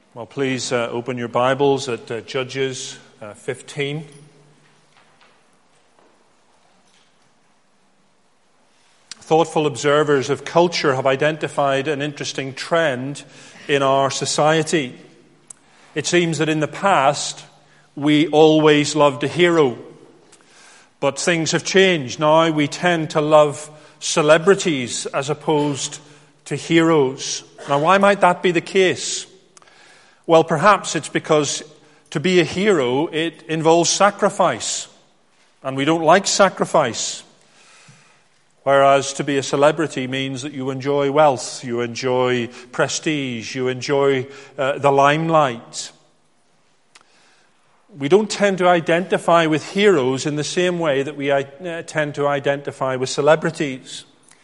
Well, please open your Bibles at Judges 15. Thoughtful observers of culture have identified an interesting trend in our society. It seems that in the past, we always loved a hero. But things have changed. Now we tend to love celebrities as opposed to heroes. Now, why might that be the case? Well, perhaps it's because to be a hero, it involves sacrifice. And we don't like sacrifice. Whereas to be a celebrity means that you enjoy wealth, you enjoy prestige, you enjoy the limelight. We don't tend to identify with heroes in the same way that we tend to identify with celebrities.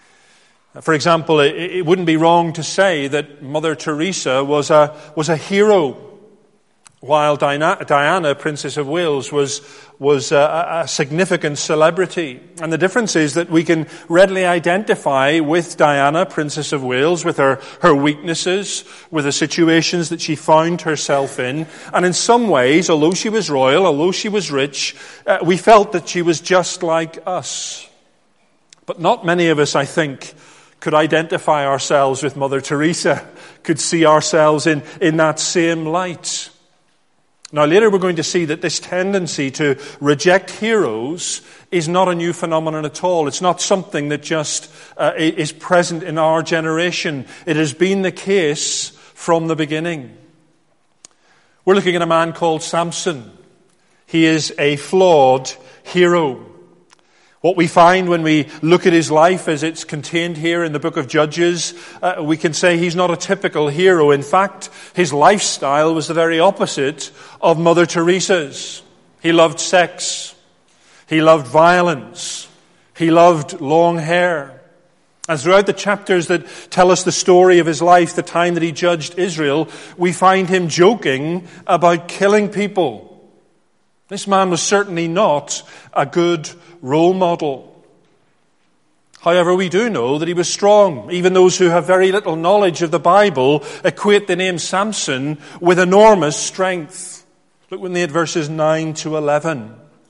For example, it wouldn't be wrong to say that Mother Teresa was a hero, while Diana, Princess of Wales, was a significant celebrity. And the difference is that we can readily identify with Diana, Princess of Wales, with her weaknesses, with the situations that she found herself in. And in some ways, although she was royal, although she was rich, we felt that she was just like us. But not many of us, I think, could identify ourselves with Mother Teresa, could see ourselves in that same light. Now, later we're going to see that this tendency to reject heroes is not a new phenomenon at all. It's not something that just is present in our generation. It has been the case from the beginning. We're looking at a man called Samson. He is a flawed hero. What we find when we look at his life as it's contained here in the book of Judges, we can say he's not a typical hero. In fact, his lifestyle was the very opposite of Mother Teresa's. He loved sex. He loved violence. He loved long hair. And throughout the chapters that tell us the story of his life, the time that he judged Israel, we find him joking about killing people. This man was certainly not a good role model. However, we do know that he was strong. Even those who have very little knowledge of the Bible equate the name Samson with enormous strength. Look with me at verses 9 to 11.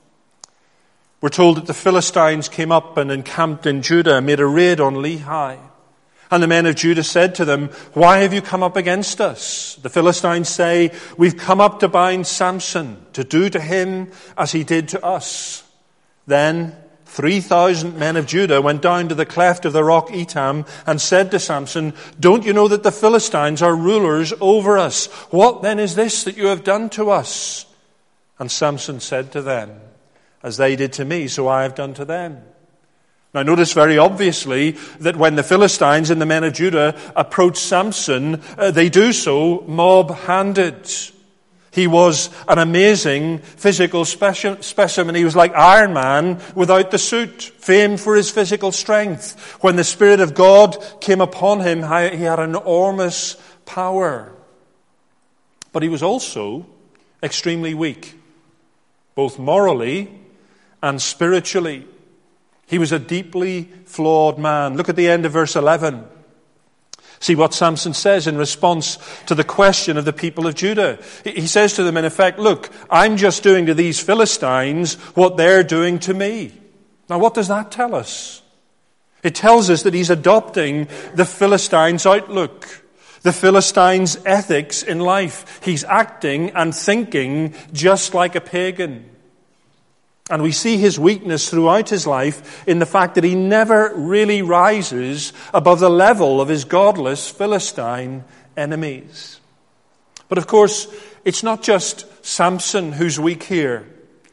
We're told that the Philistines came up and encamped in Judah and made a raid on Lehi. And the men of Judah said to them, "Why have you come up against us?" The Philistines say, "We've come up to bind Samson, to do to him as he did to us." Then 3,000 men of Judah went down to the cleft of the rock Etam and said to Samson, "Don't you know that the Philistines are rulers over us? What then is this that you have done to us?" And Samson said to them, "As they did to me, so I have done to them." Now notice very obviously that when the Philistines and the men of Judah approach Samson, they do so mob-handed. He was an amazing physical specimen. He was like Iron Man without the suit, famed for his physical strength. When the Spirit of God came upon him, he had enormous power. But he was also extremely weak, both morally and spiritually. He was a deeply flawed man. Look at the end of verse 11. See what Samson says in response to the question of the people of Judah. He says to them, in effect, "Look, I'm just doing to these Philistines what they're doing to me." Now, what does that tell us? It tells us that he's adopting the Philistines' outlook, the Philistines' ethics in life. He's acting and thinking just like a pagan. And we see his weakness throughout his life in the fact that he never really rises above the level of his godless Philistine enemies. But of course, it's not just Samson who's weak here.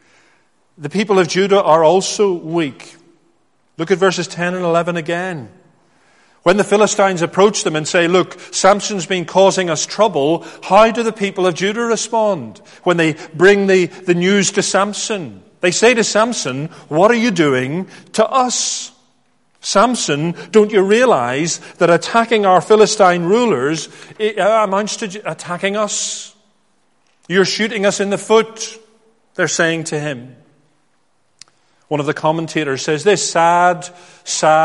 The people of Judah are also weak. Look at verses 10 and 11 again. When the Philistines approach them and say, "Look, Samson's been causing us trouble," how do the people of Judah respond when they bring the news to Samson? They say to Samson, "What are you doing to us? Samson, don't you realize that attacking our Philistine rulers amounts to attacking us? You're shooting us in the foot," they're saying to him. One of the commentators says this, sad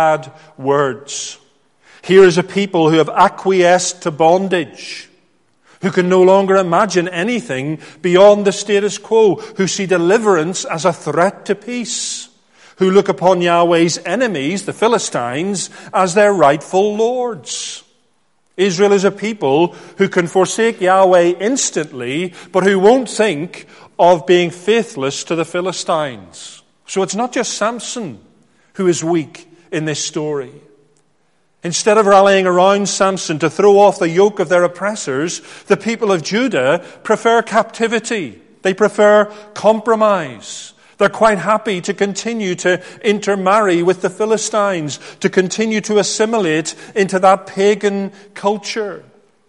words. Here is a people who have acquiesced to bondage, who can no longer imagine anything beyond the status quo, who see deliverance as a threat to peace, who look upon Yahweh's enemies, the Philistines, as their rightful lords. Israel is a people who can forsake Yahweh instantly, but who won't think of being faithless to the Philistines. So it's not just Samson who is weak in this story. Instead of rallying around Samson to throw off the yoke of their oppressors, the people of Judah prefer captivity. They prefer compromise. They're quite happy to continue to intermarry with the Philistines, to continue to assimilate into that pagan culture.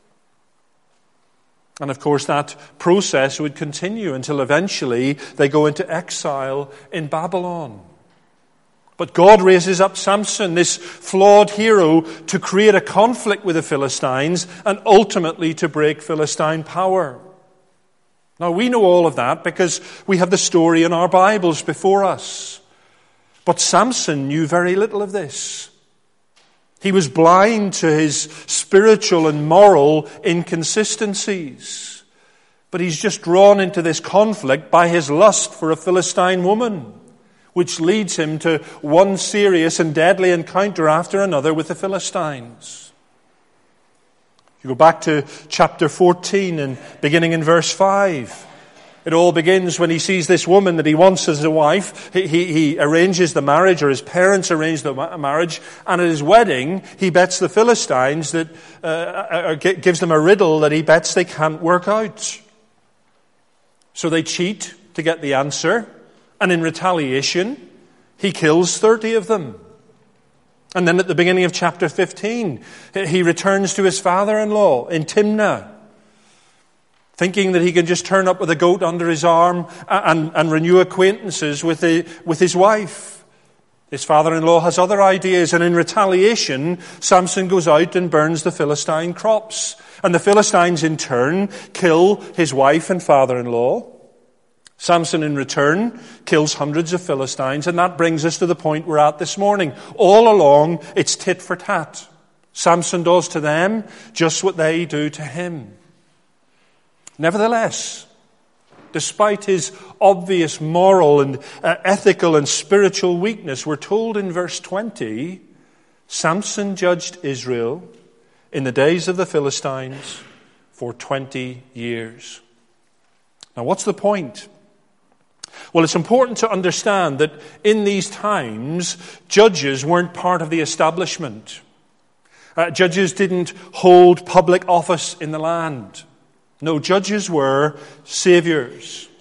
And of course, that process would continue until eventually they go into exile in Babylon. But God raises up Samson, this flawed hero, to create a conflict with the Philistines and ultimately to break Philistine power. Now, we know all of that because we have the story in our Bibles before us. But Samson knew very little of this. He was blind to his spiritual and moral inconsistencies. But he's just drawn into this conflict by his lust for a Philistine woman, which leads him to one serious and deadly encounter after another with the Philistines. You go back to chapter 14 and beginning in verse 5. It all begins when he sees this woman that he wants as a wife. He arranges the marriage, or his parents arrange the marriage, and at his wedding he bets the Philistines that gives them a riddle that he bets they can't work out. So they cheat to get the answer, and in retaliation he kills 30 of them. And then at the beginning of chapter 15, he returns to his father-in-law in Timnah, thinking that he can just turn up with a goat under his arm and renew acquaintances with his wife. His father-in-law has other ideas, and in retaliation, Samson goes out and burns the Philistine crops. And the Philistines in turn kill his wife and father-in-law. Samson, in return, kills hundreds of Philistines, and that brings us to the point we're at this morning. All along, it's tit for tat. Samson does to them just what they do to him. Nevertheless, despite his obvious moral and ethical and spiritual weakness, we're told in verse 20, Samson judged Israel in the days of the Philistines for 20 years. Now, what's the point? Well, it's important to understand that in these times, judges weren't part of the establishment. Judges didn't hold public office in the land. No, judges were saviors.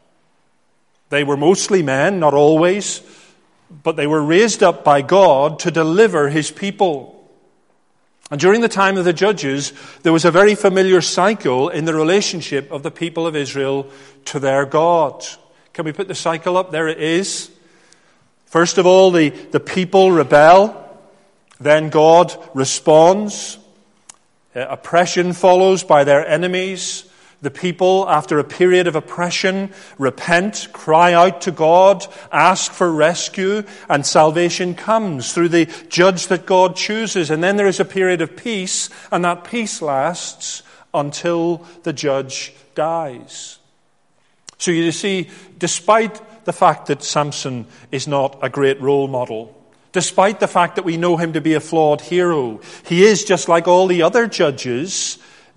They were mostly men, not always, but they were raised up by God to deliver his people. And during the time of the judges, there was a very familiar cycle in the relationship of the people of Israel to their God. Can we put the cycle up? There it is. First of all, the people rebel. Then God responds. Oppression follows by their enemies. The people, after a period of oppression, repent, cry out to God, ask for rescue, and salvation comes through the judge that God chooses. And then there is a period of peace, and that peace lasts until the judge dies. So you see, despite the fact that Samson is not a great role model, despite the fact that we know him to be a flawed hero, he is, just like all the other judges,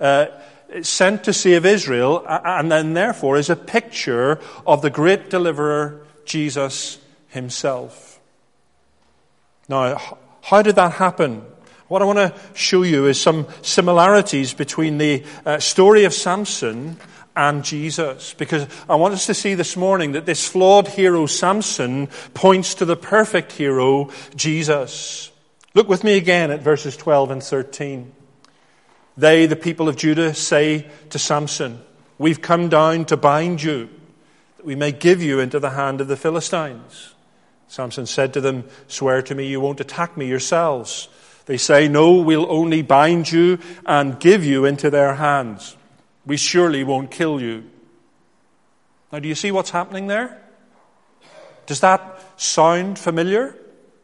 sent to save Israel, and then therefore is a picture of the great deliverer, Jesus himself. Now, how did that happen? What I want to show you is some similarities between the story of Samson and Jesus, because I want us to see this morning that this flawed hero Samson points to the perfect hero Jesus. Look with me again at verses 12 and 13. They, the people of Judah, say to Samson, "We've come down to bind you, that we may give you into the hand of the Philistines." Samson said to them, "Swear to me you won't attack me yourselves." They say, "No, we'll only bind you and give you into their hands. We surely won't kill you." Now, do you see what's happening there? Does that sound familiar?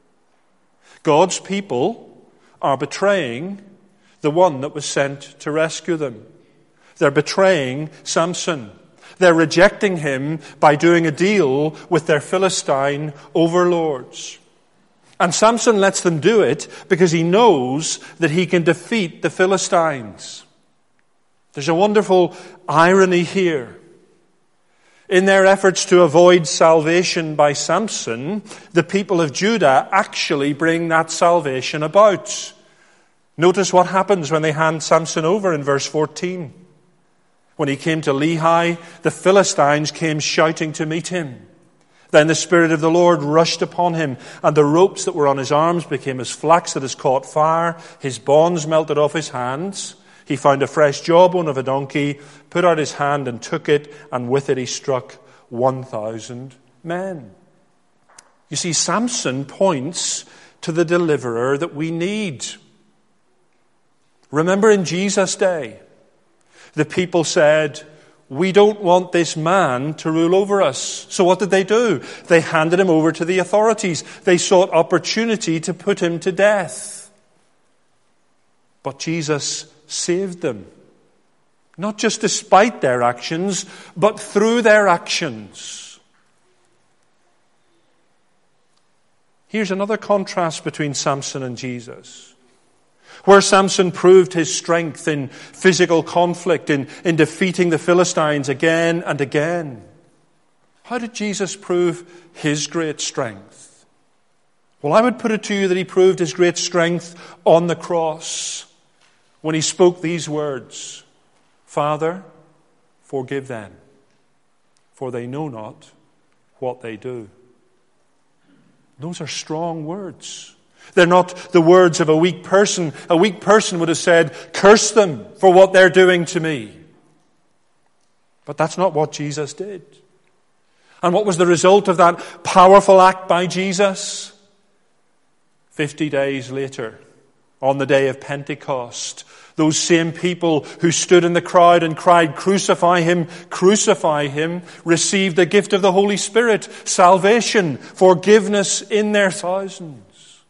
God's people are betraying the one that was sent to rescue them. They're betraying Samson. They're rejecting him by doing a deal with their Philistine overlords. And Samson lets them do it because he knows that he can defeat the Philistines. There's a wonderful irony here. In their efforts to avoid salvation by Samson, the people of Judah actually bring that salvation about. Notice what happens when they hand Samson over in verse 14. When he came to Lehi, the Philistines came shouting to meet him. Then the Spirit of the Lord rushed upon him, and the ropes that were on his arms became as flax that has caught fire. His bonds melted off his hands. He found a fresh jawbone of a donkey, put out his hand and took it, and with it he struck 1,000 men. You see, Samson points to the deliverer that we need. Remember in Jesus' day, the people said, "We don't want this man to rule over us." So what did they do? They handed him over to the authorities. They sought opportunity to put him to death. But Jesus saved them. Not just despite their actions, but through their actions. Here's another contrast between Samson and Jesus. Where Samson proved his strength in physical conflict, in defeating the Philistines again and again, how did Jesus prove his great strength? Well, I would put it to you that he proved his great strength on the cross when he spoke these words, "Father, forgive them, for they know not what they do." Those are strong words. They're not the words of a weak person. A weak person would have said, "Curse them for what they're doing to me." But that's not what Jesus did. And what was the result of that powerful act by Jesus? 50 days later, on the day of Pentecost, those same people who stood in the crowd and cried, "Crucify him, crucify him," received the gift of the Holy Spirit, salvation, forgiveness in their thousands.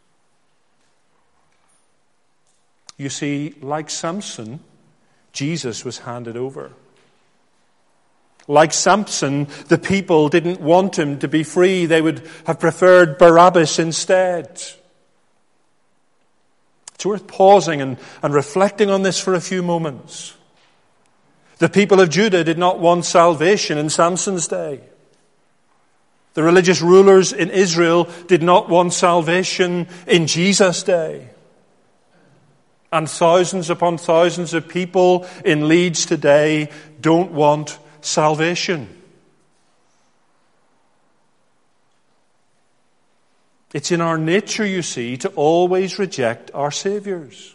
You see, like Samson, Jesus was handed over. Like Samson, the people didn't want him to be free. They would have preferred Barabbas instead. It's worth pausing and reflecting on this for a few moments. The people of Judah did not want salvation in Samson's day. The religious rulers in Israel did not want salvation in Jesus' day. And thousands upon thousands of people in Leeds today don't want salvation. It's in our nature, you see, to always reject our saviors.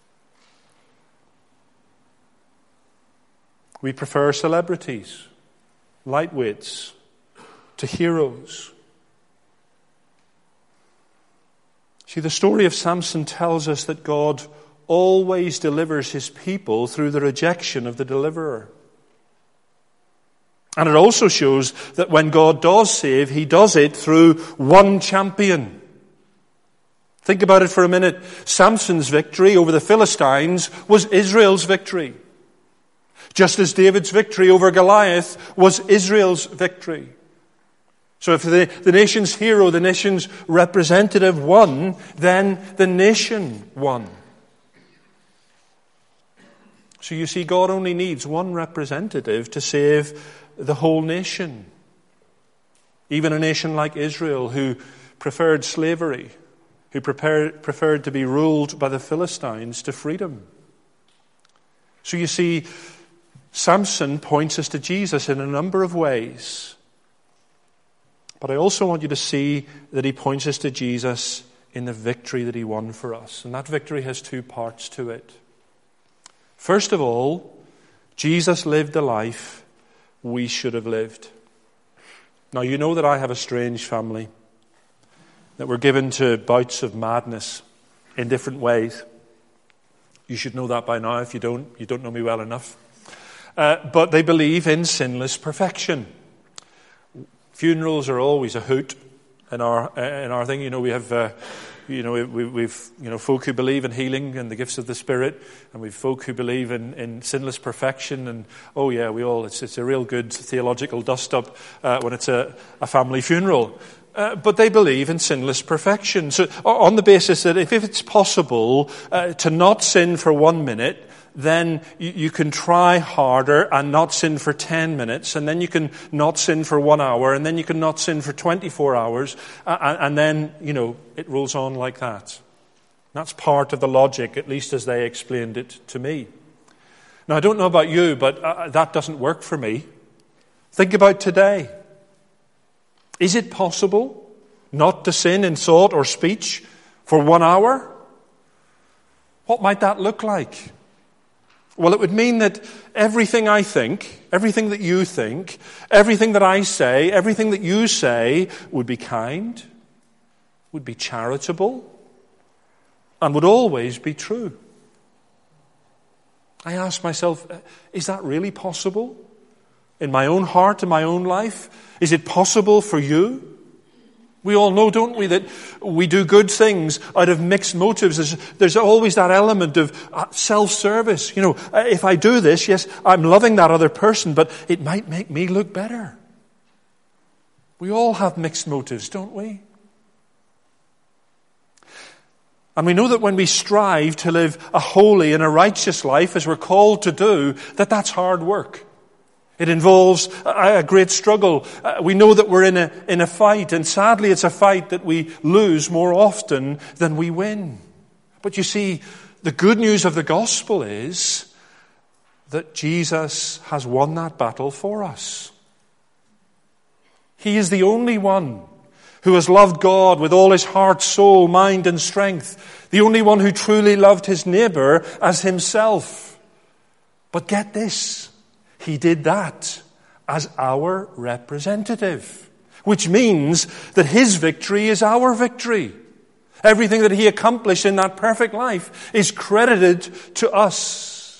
We prefer celebrities, lightweights, to heroes. See, the story of Samson tells us that God always delivers his people through the rejection of the deliverer. And it also shows that when God does save, he does it through one champion. Think about it for a minute. Samson's victory over the Philistines was Israel's victory. Just as David's victory over Goliath was Israel's victory. So if the nation's hero, the nation's representative won, then the nation won. So you see, God only needs one representative to save the whole nation. Even a nation like Israel, who preferred slavery, who preferred to be ruled by the Philistines to freedom. So you see, Samson points us to Jesus in a number of ways. But I also want you to see that he points us to Jesus in the victory that he won for us. And that victory has two parts to it. First of all, Jesus lived the life we should have lived. Now, you know that I have a strange family, that we're given to bouts of madness in different ways. You should know that by now. If you don't know me well enough. But they believe in sinless perfection. Funerals are always a hoot in our thing. You know, we have we've folk who believe in healing and the gifts of the Spirit, and we've folk who believe in sinless perfection, and it's a real good theological dust-up when it's a family funeral. But they believe in sinless perfection. So on the basis that if it's possible to not sin for 1 minute, then you can try harder and not sin for 10 minutes, and then you can not sin for 1 hour, and then you can not sin for 24 hours, and then, it rolls on like that. That's part of the logic, at least as they explained it to me. Now, I don't know about you, but that doesn't work for me. Think about today. Is it possible not to sin in thought or speech for 1 hour? What might that look like? Well, it would mean that everything I think, everything that you think, everything that I say, everything that you say would be kind, would be charitable, and would always be true. I ask myself, is that really possible? In my own heart, in my own life? Is it possible for you? We all know, don't we, that we do good things out of mixed motives. There's always that element of self-service. If I do this, yes, I'm loving that other person, but it might make me look better. We all have mixed motives, don't we? And we know that when we strive to live a holy and a righteous life, as we're called to do, that's hard work. It involves a great struggle. We know that we're in a fight, and sadly it's a fight that we lose more often than we win. But you see, the good news of the gospel is that Jesus has won that battle for us. He is the only one who has loved God with all his heart, soul, mind, and strength. The only one who truly loved his neighbor as himself. But get this. He did that as our representative, which means that his victory is our victory. Everything that he accomplished in that perfect life is credited to us.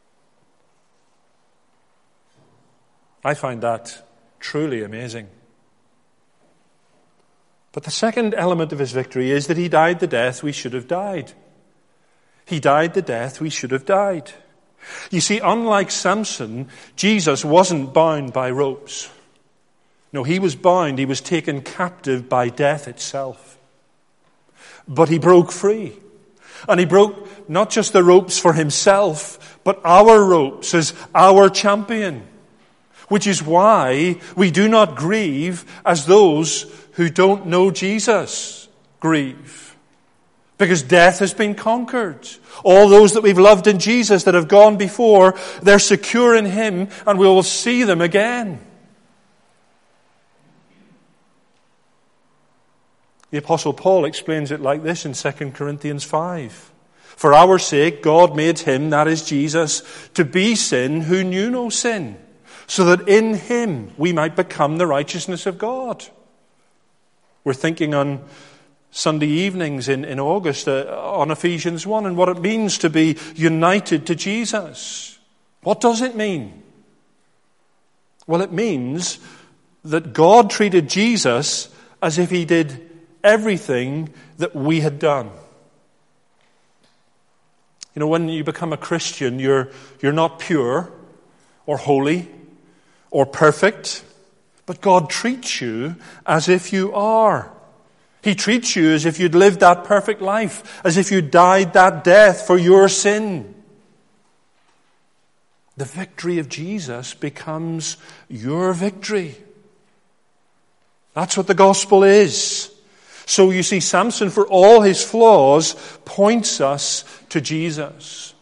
I find that truly amazing. But the second element of his victory is that he died the death we should have died. He died the death we should have died. You see, unlike Samson, Jesus wasn't bound by ropes. No, he was bound. He was taken captive by death itself. But he broke free. And he broke not just the ropes for himself, but our ropes as our champion. Which is why we do not grieve as those who don't know Jesus grieve. Because death has been conquered. All those that we've loved in Jesus that have gone before, they're secure in him, and we will see them again. The Apostle Paul explains it like this in 2 Corinthians 5. For our sake, God made him, that is Jesus, to be sin who knew no sin, so that in him we might become the righteousness of God. We're thinking on Sunday evenings in August on Ephesians 1 and what it means to be united to Jesus. What does it mean? Well, it means that God treated Jesus as if he did everything that we had done. When you become a Christian, you're not pure or holy or perfect, but God treats you as if you are. He treats you as if you'd lived that perfect life, as if you died that death for your sin. The victory of Jesus becomes your victory. That's what the gospel is. So you see, Samson, for all his flaws, points us to Jesus.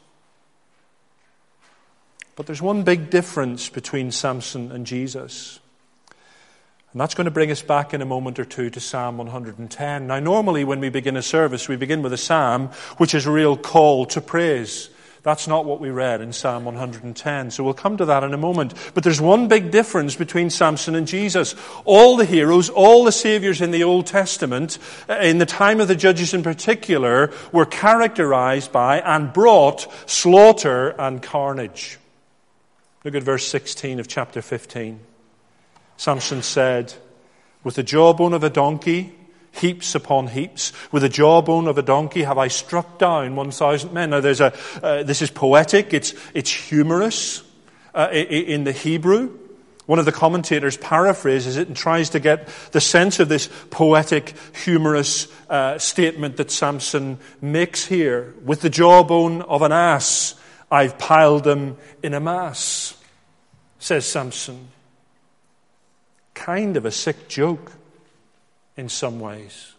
But there's one big difference between Samson and Jesus. And that's going to bring us back in a moment or two to Psalm 110. Now, normally when we begin a service, we begin with a psalm, which is a real call to praise. That's not what we read in Psalm 110. So we'll come to that in a moment. But there's one big difference between Samson and Jesus. All the heroes, all the saviors in the Old Testament, in the time of the judges in particular, were characterized by and brought slaughter and carnage. Look at verse 16 of chapter 15. Samson said, with the jawbone of a donkey, heaps upon heaps. With the jawbone of a donkey have I struck down 1,000 men. Now this is poetic, it's humorous in the Hebrew. One of the commentators paraphrases it and tries to get the sense of this poetic, humorous statement that Samson makes here. With the jawbone of an ass, I've piled them in a mass, says Samson. Kind of a sick joke in some ways.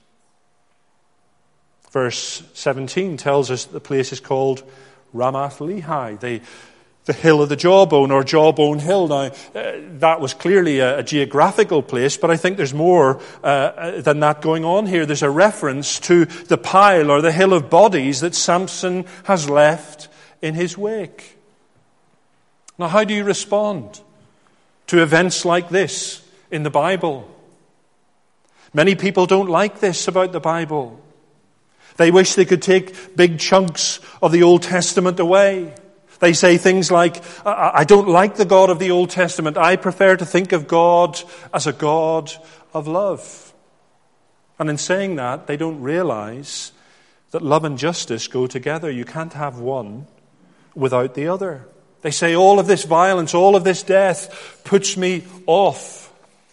Verse 17 tells us that the place is called Ramath Lehi, the hill of the jawbone, or Jawbone Hill. Now, that was clearly a geographical place, but I think there's more than that going on here. There's a reference to the pile or the hill of bodies that Samson has left in his wake. Now, how do you respond to events like this in the Bible? Many people don't like this about the Bible. They wish they could take big chunks of the Old Testament away. They say things like, I don't like the God of the Old Testament. I prefer to think of God as a God of love. And in saying that, they don't realize that love and justice go together. You can't have one without the other. They say all of this violence, all of this death puts me off.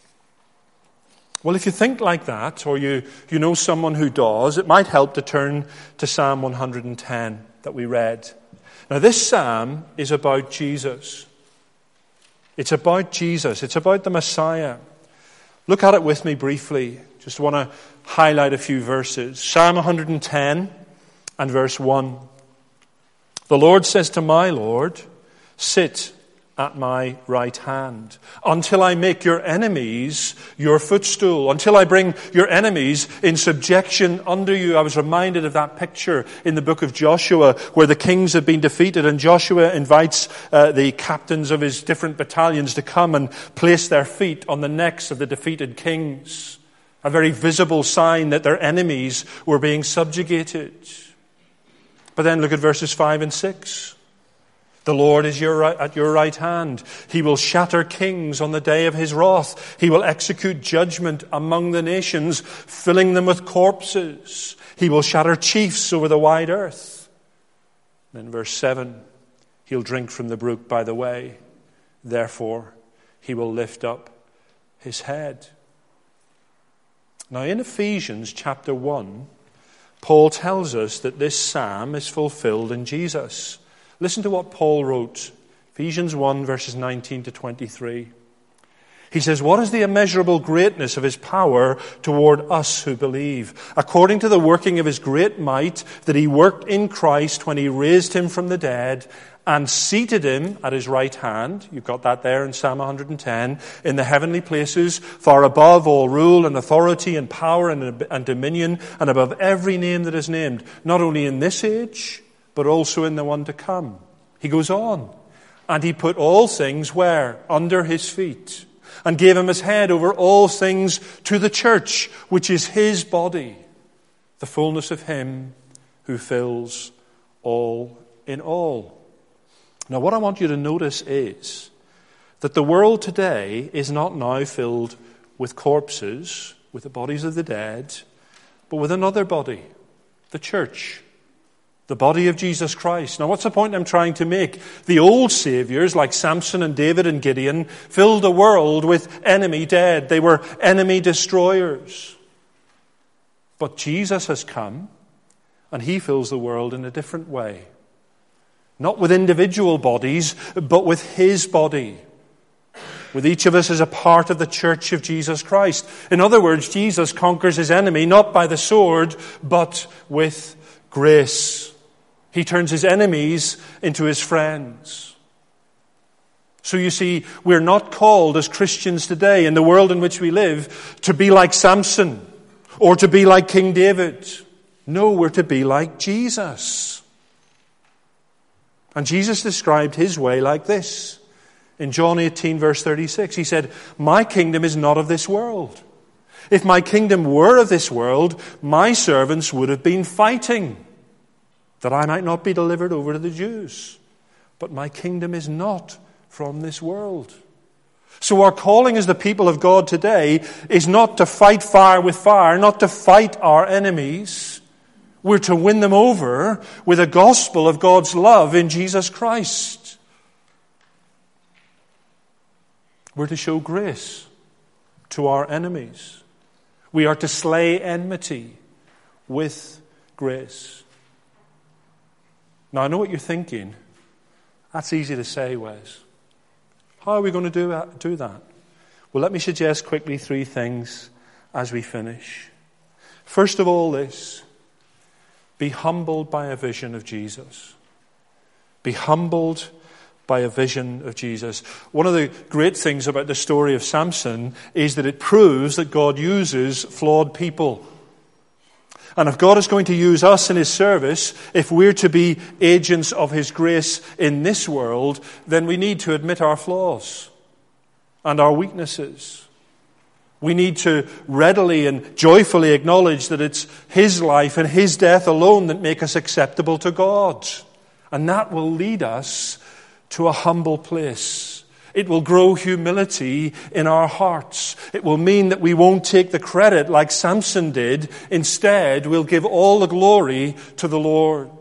Well, if you think like that, or you know someone who does, it might help to turn to Psalm 110 that we read. Now, this psalm is about Jesus. It's about Jesus. It's about the Messiah. Look at it with me briefly. Just want to highlight a few verses. Psalm 110 and verse 1. The Lord says to my Lord, sit at my right hand, until I make your enemies your footstool, until I bring your enemies in subjection under you. I was reminded of that picture in the book of Joshua where the kings have been defeated and Joshua invites the captains of his different battalions to come and place their feet on the necks of the defeated kings. A very visible sign that their enemies were being subjugated. But then look at verses 5 and 6. The Lord is at your right hand. He will shatter kings on the day of his wrath. He will execute judgment among the nations, filling them with corpses. He will shatter chiefs over the wide earth. Then verse 7, he'll drink from the brook by the way. Therefore, he will lift up his head. Now in Ephesians chapter 1, Paul tells us that this psalm is fulfilled in Jesus. Listen to what Paul wrote, Ephesians 1, verses 19 to 23. He says, what is the immeasurable greatness of his power toward us who believe? According to the working of his great might that he worked in Christ when he raised him from the dead and seated him at his right hand. You've got that there in Psalm 110. In the heavenly places, far above all rule and authority and power and dominion, and above every name that is named, not only in this age, but also in the one to come. He goes on. And he put all things where? Under his feet. And gave him his head over all things to the church, which is his body, the fullness of him who fills all in all. Now what I want you to notice is that the world today is not now filled with corpses, with the bodies of the dead, but with another body, the church. The body of Jesus Christ. Now what's the point I'm trying to make? The old saviors like Samson and David and Gideon filled the world with enemy dead. They were enemy destroyers. But Jesus has come and he fills the world in a different way. Not with individual bodies, but with his body. With each of us as a part of the church of Jesus Christ. In other words, Jesus conquers his enemy not by the sword, but with grace. He turns his enemies into his friends. So you see, we're not called as Christians today, in the world in which we live, to be like Samson or to be like King David. No, we're to be like Jesus. And Jesus described his way like this. In John 18, verse 36, he said, my kingdom is not of this world. If my kingdom were of this world, my servants would have been fighting, that I might not be delivered over to the Jews. But my kingdom is not from this world. So our calling as the people of God today is not to fight fire with fire, not to fight our enemies. We're to win them over with a gospel of God's love in Jesus Christ. We're to show grace to our enemies. We are to slay enmity with grace. Now, I know what you're thinking. That's easy to say, Wes. How are we going to do that? Well, let me suggest quickly 3 things as we finish. First of all, this. Be humbled by a vision of Jesus. Be humbled by a vision of Jesus. One of the great things about the story of Samson is that it proves that God uses flawed people. And if God is going to use us in His service, if we're to be agents of His grace in this world, then we need to admit our flaws and our weaknesses. We need to readily and joyfully acknowledge that it's His life and His death alone that make us acceptable to God. And that will lead us to a humble place. It will grow humility in our hearts. It will mean that we won't take the credit like Samson did. Instead, we'll give all the glory to the Lord.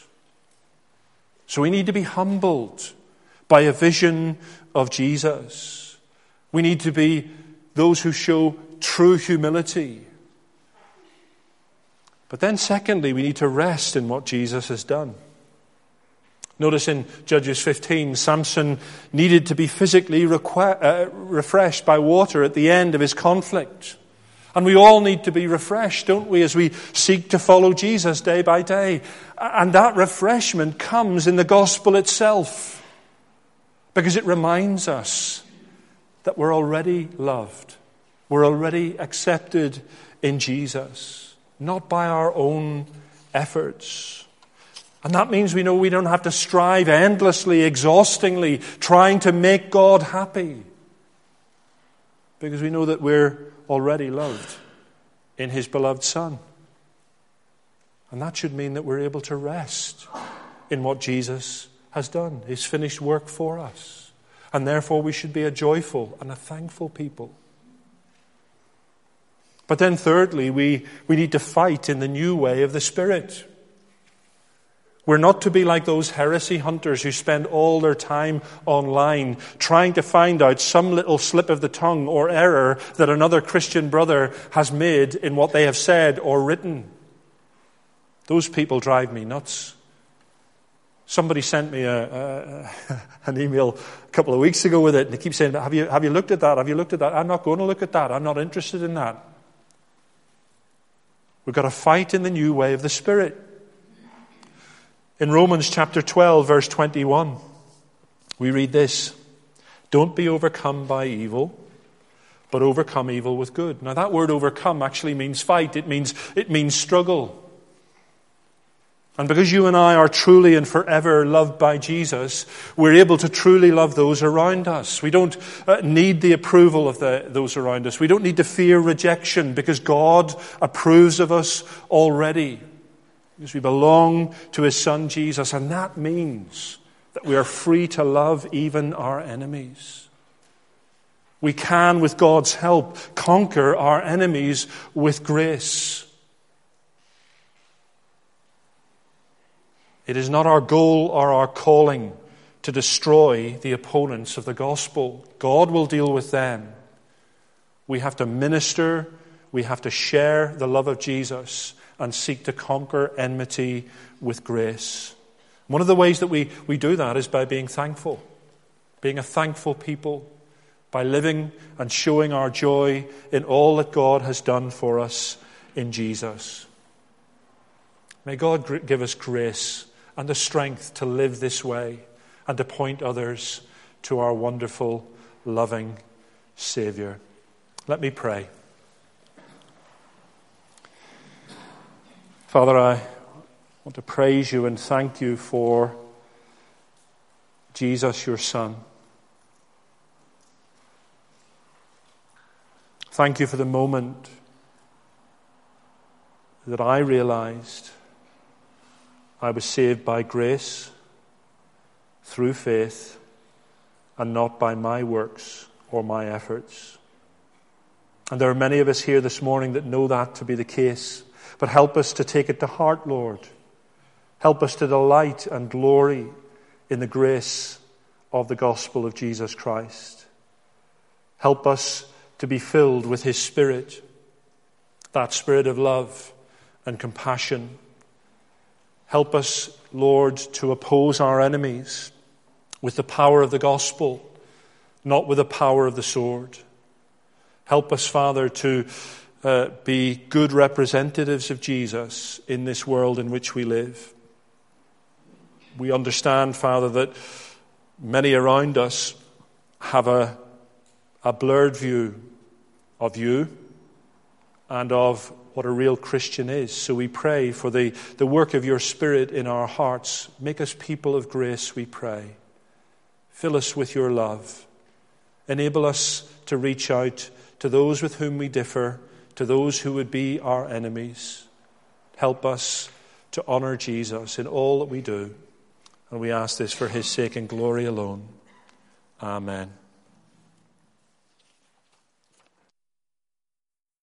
So we need to be humbled by a vision of Jesus. We need to be those who show true humility. But then secondly, we need to rest in what Jesus has done. Notice in Judges 15, Samson needed to be physically refreshed by water at the end of his conflict. And we all need to be refreshed, don't we, as we seek to follow Jesus day by day. And that refreshment comes in the gospel itself, because it reminds us that we're already loved. We're already accepted in Jesus, not by our own efforts. And that means we know we don't have to strive endlessly, exhaustingly, trying to make God happy. Because we know that we're already loved in His beloved Son. And that should mean that we're able to rest in what Jesus has done, His finished work for us. And therefore we should be a joyful and a thankful people. But then thirdly, we need to fight in the new way of the Spirit. We're not to be like those heresy hunters who spend all their time online trying to find out some little slip of the tongue or error that another Christian brother has made in what they have said or written. Those people drive me nuts. Somebody sent me an email a couple of weeks ago with it, and they keep saying, have you looked at that? Have you looked at that? I'm not going to look at that. I'm not interested in that. We've got to fight in the new way of the Spirit. In Romans chapter 12, verse 21, we read this: "Don't be overcome by evil, but overcome evil with good." Now that word overcome actually means fight. It means struggle. And because you and I are truly and forever loved by Jesus, we're able to truly love those around us. We don't need the approval of those around us. We don't need to fear rejection, because God approves of us already. Because we belong to His Son Jesus, and that means that we are free to love even our enemies. We can, with God's help, conquer our enemies with grace. It is not our goal or our calling to destroy the opponents of the gospel. God will deal with them. We have to minister, we have to share the love of Jesus, and seek to conquer enmity with grace. One of the ways that we do that is by being thankful, being a thankful people, by living and showing our joy in all that God has done for us in Jesus. May God give us grace and the strength to live this way and to point others to our wonderful, loving Savior. Let me pray. Father, I want to praise You and thank You for Jesus, Your Son. Thank You for the moment that I realized I was saved by grace, through faith, and not by my works or my efforts. And there are many of us here this morning that know that to be the case. But help us to take it to heart, Lord. Help us to delight and glory in the grace of the gospel of Jesus Christ. Help us to be filled with his Spirit, that Spirit of love and compassion. Help us, Lord, to oppose our enemies with the power of the gospel, not with the power of the sword. Help us, Father, to be good representatives of Jesus in this world in which we live. We understand, Father, that many around us have a blurred view of you and of what a real Christian is. So we pray for the work of your Spirit in our hearts. Make us people of grace, we pray. Fill us with your love. Enable us to reach out to those with whom we differ, to those who would be our enemies. Help us to honor Jesus in all that we do. And we ask this for his sake and glory alone. Amen.